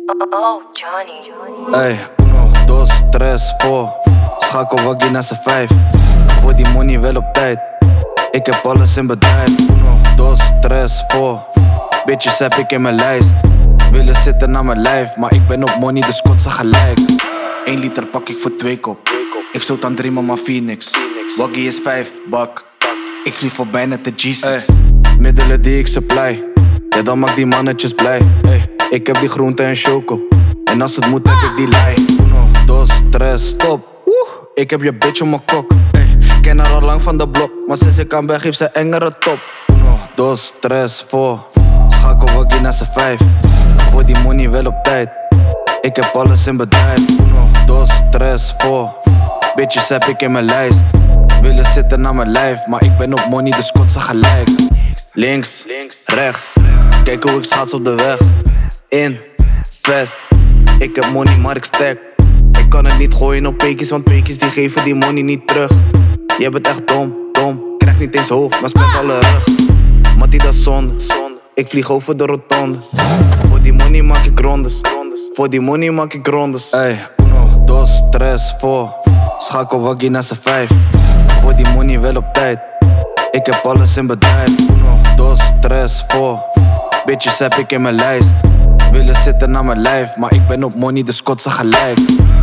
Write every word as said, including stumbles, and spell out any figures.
Oh, Johnny. Ey, uno, dos, tres, four. Schakel waggie naar z'n vijf. Voor die money wel op tijd. Ik heb alles in bedrijf. Uno, dos, tres, four. Bitches heb ik in mijn lijst. Willen zitten naar mijn lijf, maar ik ben op money, dus kotsen gelijk. Eén liter pak ik voor twee kop. Ik stoot aan drie mama Phoenix. Waggie is vijf, bak. Ik vlieg voor bijna de G zes. Ey, middelen die ik supply. Ja, dan maak die mannetjes blij. Ey, ik heb die groente en choco. En als het moet heb ik die lei. Uno, dos, tres, stop. Woe, ik heb je bitch op mijn kok. Ey, ken haar al lang van de blok, maar sinds ik aan ben geeft ze engere top. Uno, dos, tres, four. Schakel waggie naar z'n vijf. Voor die money wel op tijd. Ik heb alles in bedrijf. Uno, dos, tres, four. Bitches heb ik in mijn lijst. Willen zitten naar mijn lijf, maar ik ben op money, dus kotsen gelijk. Links, rechts. Kijk hoe ik schaats op de weg. In, vest. Ik heb money, maar ik stack. Ik kan het niet gooien op pekies, want pekies die geven die money niet terug. Je bent echt dom, dom. Krijg niet eens hoofd, maar spent alle rug. Mattie, dat is zonde. Ik vlieg over de rotonde. Voor die money maak ik rondes. Voor die money maak ik rondes. Ey, uno, dos, tres, four. Schakel waggie naar z'n vijf. Voor die money wel op tijd. Ik heb alles in bedrijf. Uno, dos, tres, four. Bitches heb ik in mijn lijst. Willen zitten naar mijn lijf, maar ik ben op money, dus kotsen gelijk.